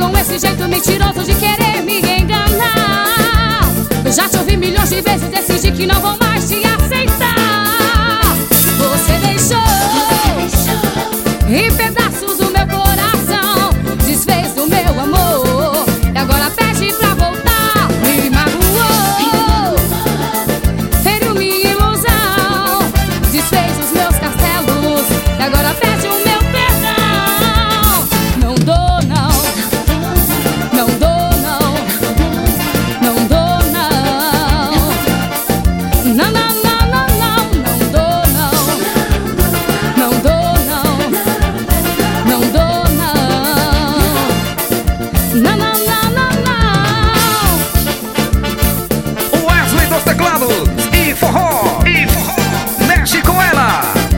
com esse jeito mentiroso de querer me enganar. Eu já te ouvi milhões de vezes, decidi que não vou mais te aceitar. Você deixou em pedaços o meu coração, desfez do meu amor e agora pede pra voltar. Me magoou, feriu minha ilusão, desfez os meus castelos e agora pede o meu perdão. Não dou não, não dou não, não dou não, não, não, não, não, não, não dou não, não dou não, não dou não, não, não, não, não, não. Wesley dos teclados e forró, mexe com ela.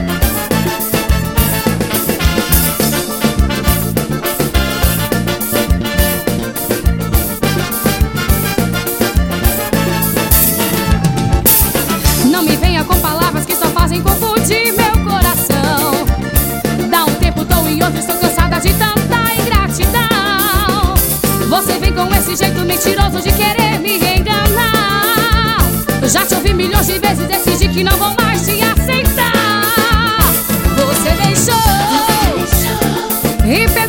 Não me venha com palavras que só fazem confundir meu coração. Dá um tempo, tô em outro, estou cansada de tanta ingratidão. Você vem com esse jeito mentiroso de querer me enganar. Eu já te ouvi milhões de vezes, decidi que não vou mais te aceitar. Você deixou em